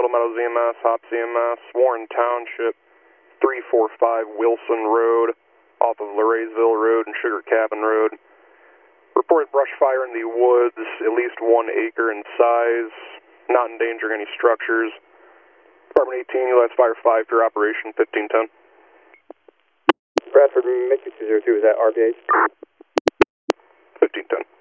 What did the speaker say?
Middle Meadows EMS, Hops EMS, Warren Township, 345 Wilson Road, off of Laraysville Road and Sugar Cabin Road. Report brush fire in the woods, at least 1 acre in size, not endangering any structures. Department 18, U.S. Fire 5 for Operation 1510. Bradford, Matrix 202, is that RPH? 1510.